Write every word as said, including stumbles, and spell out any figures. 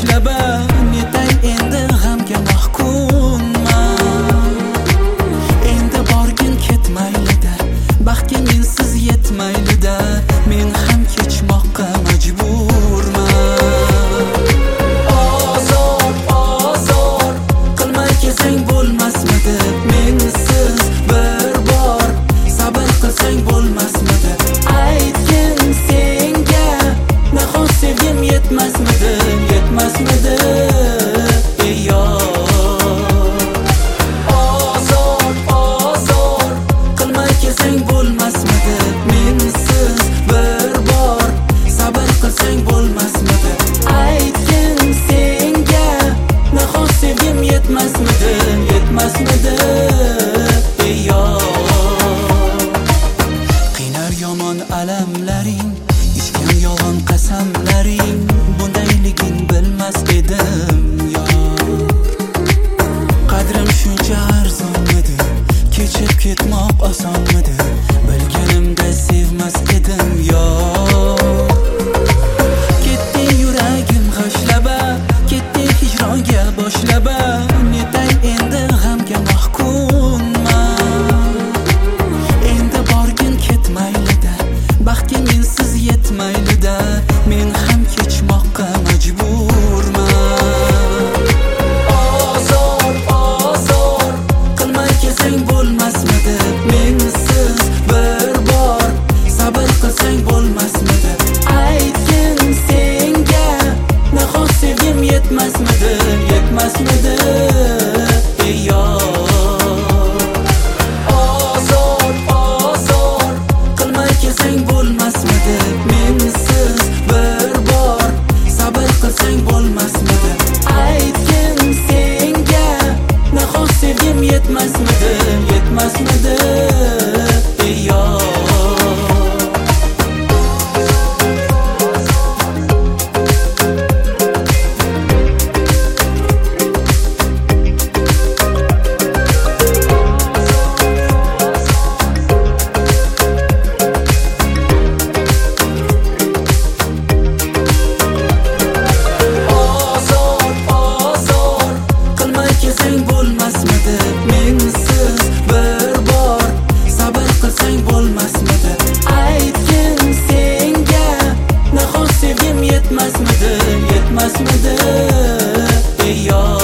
g'ashlaba netay endi g'amga mahkumman. Endi borgin ketmaylida, baxtga mensiz yetmaylida, men ham kechmoqqa majburman. Ozor, ozor qilmay kelsang bo'lmasmidi? Mensiz bir bor sabr qilsang bo'lmasmidi? Aytgin senga nahot sevgim yetmasmidi? Yetmasmidi? Ey yor, ozor, ozor qilmay kelsang bo'lmasmidi? Mensiz bir bor sabr qilsang bo'lmasmidi? Aytgin senga nahot sevgim yetmasmidi? Yetmasmidi? Ey yor, qiynar yomon alamlaring, ichgan yolg'on qasamlaring, bundayligin bilmas edim yor. Qadrim shuncha arzonmidi? Kechib ketmoq osonmidi? Bilganimda sevmas edim yor. Ketdi yuragim g'ashlaba, ketdi hijronga boshlaba, netay endi g'amga mahkumman. Endi borgin ketmaylida, baxtga mensiz yetmaylida, men ham kechmoqqa majburman. Ozor, ozor qilmay kelsang bo'lmasmidi? Mensiz bir bor sabr qilsang bo'lmasmidi? Aytgin senga nahot sevgim yetmasmidi? Yetmasmidi? Ey yor, ozor, ozor qilmay kelsang bo'lmasmidi? Mensiz bir bor sabr qilsang bo'lmasmidi? Aytgin senga nahot sevgim yetmasmidi? Yetmasmidi? Ey yor. Ozor, ozor qilmay kelsang bo'lmasmidi? Mensiz bir bor sabr qilsang bo'lmasmidi? Aytgin senga nahot sevgim yetmasmidi? Yetmasmidi? Ey yor.